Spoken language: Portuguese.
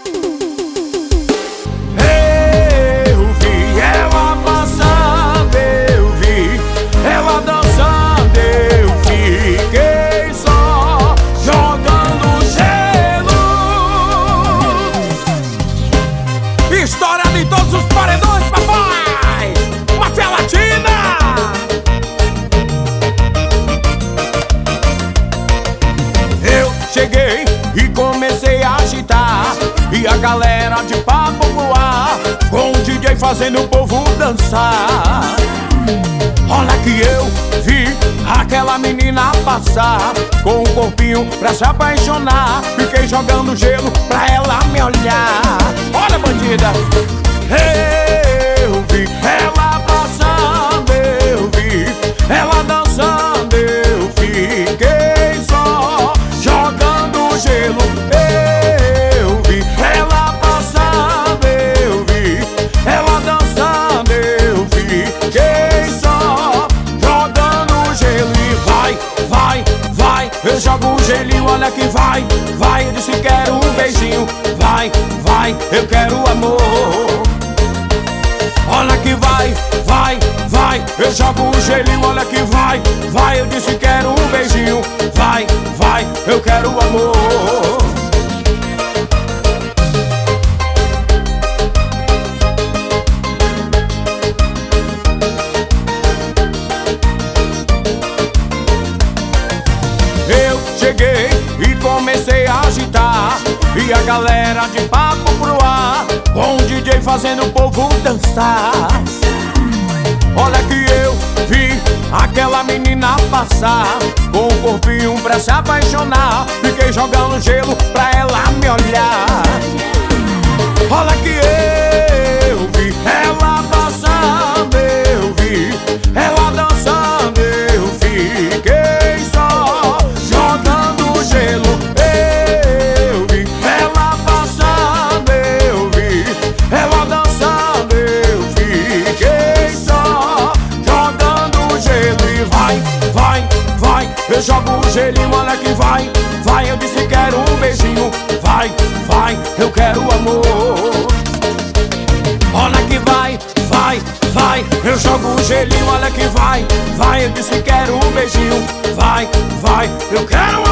Eu vi ela passando, eu vi ela dançando, eu fiquei só jogando gelo. História de todos os paredões, papai! Máfia Latina! Eu cheguei e comecei a agitar, e a galera de papo pro ar, com o DJ fazendo o povo dançar. Olha que eu vi aquela menina passar, com um corpinho pra se apaixonar. Fiquei jogando gelo pra ela me olhar. Olha, bandida! Eu vi ela passando, eu vi ela dançando, eu fiquei só jogando gelo. Eu vi ela passando, eu vi ela dançando, eu fiquei só jogando gelo. E vai, vai, vai, eu jogo um gelinho, olha que vai, vai. Eu disse quero um beijinho, vai, vai, eu quero amor. Olha que vai, vai, vai, eu jogo um gelinho, olha que vai, vai. Eu disse quero um beijinho, vai, vai, eu quero amor. Eu cheguei e comecei a agitar, e a galera de papo pro ar, com o DJ fazendo o povo dançar. Olha que eu vi aquela menina passar, com o corpinho pra se apaixonar. Fiquei jogando gelo pra ela me olhar. Olha que eu vi ela passando, eu vi ela dançando, eu fiquei só jogando gelo. Eu vi ela passando, eu vi ela dançando, eu fiquei só jogando gelo. E vai, vai, vai, eu jogo um gelinho, olha que vai, vai. Eu disse quero um beijinho, vai, vai, eu quero amor. Olha que vai, vai, vai, eu jogo um gelinho, olha que vai, vai. Eu disse quero um beijinho, vai, vai, eu quero